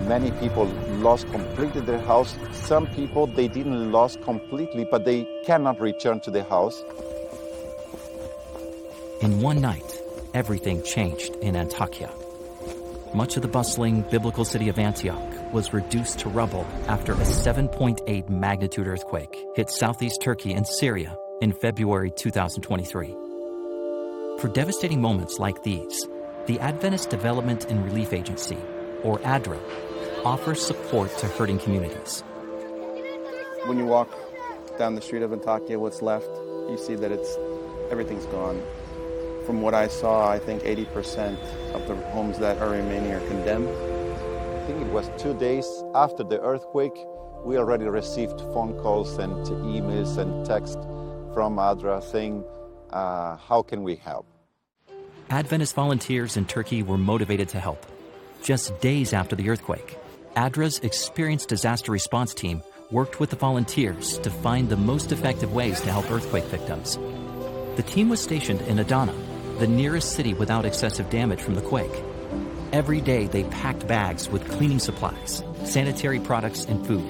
Many people lost completely their house. Some people, they didn't lose completely, but they cannot return to the house. In one night, everything changed in Antakya. Much of the bustling biblical city of Antioch was reduced to rubble after a 7.8 magnitude earthquake hit southeast Turkey and Syria in February 2023. For devastating moments like these, the Adventist Development and Relief Agency, or ADRA, offers support to hurting communities. When you walk down the street of Antakya, what's left, you see that everything's gone. From what I saw, I think 80% of the homes that are remaining are condemned. I think it was 2 days after the earthquake, we already received phone calls and emails and text from ADRA saying, how can we help? Adventist volunteers in Turkey were motivated to help. Just days after the earthquake, ADRA's experienced disaster response team worked with the volunteers to find the most effective ways to help earthquake victims. The team was stationed in Adana, the nearest city without excessive damage from the quake. Every day they packed bags with cleaning supplies, sanitary products, and food.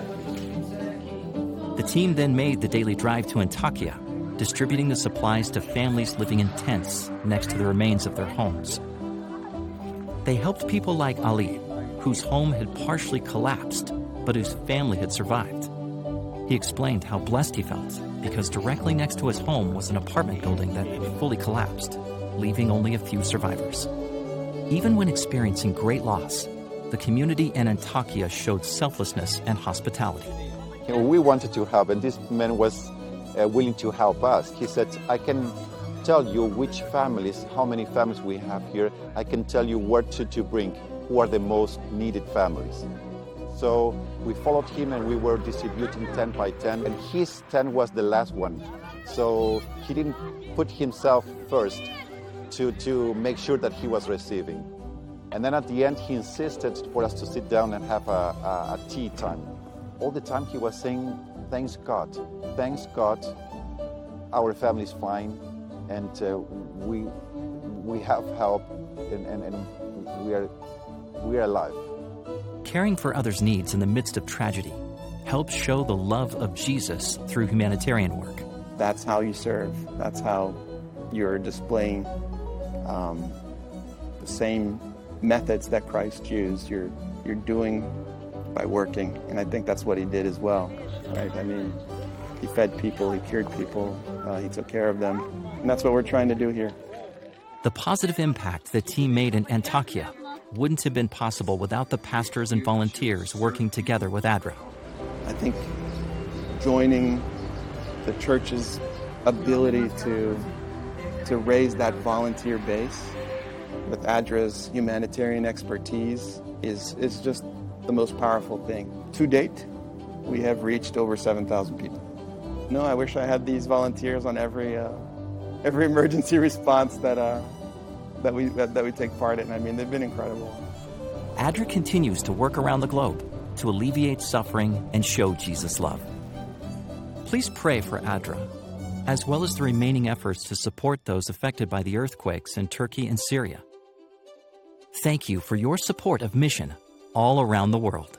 The team then made the daily drive to Antakya, distributing the supplies to families living in tents next to the remains of their homes. They helped people like Ali, whose home had partially collapsed, but whose family had survived. He explained how blessed he felt because directly next to his home was an apartment building that had fully collapsed, leaving only a few survivors. Even when experiencing great loss, the community in Antakya showed selflessness and hospitality. We wanted to help, and this man was willing to help us. He said, I can tell you which families, how many families we have here. I can tell you where to bring, who are the most needed families. So we followed him and we were distributing tent by tent, and his tent was the last one. So he didn't put himself first to make sure that he was receiving. And then at the end, he insisted for us to sit down and have a tea time. All the time he was saying, thanks God, our family's fine, and we have help, and we are alive. Caring for others' needs in the midst of tragedy helps show the love of Jesus through humanitarian work. That's how you serve. That's how you're displaying the same methods that Christ used. You're doing by working, and I think that's what he did as well. Right? I mean, he fed people, he cured people, he took care of them, and that's what we're trying to do here. The positive impact the team made in Antakya wouldn't have been possible without the pastors and volunteers working together with ADRA. I think joining the church's ability to raise that volunteer base with ADRA's humanitarian expertise is just the most powerful thing. To date, we have reached over 7,000 people. No, I wish I had these volunteers on every emergency response that we take part in. I mean, they've been incredible. ADRA continues to work around the globe to alleviate suffering and show Jesus' love. Please pray for ADRA, as well as the remaining efforts to support those affected by the earthquakes in Turkey and Syria. Thank you for your support of mission all around the world.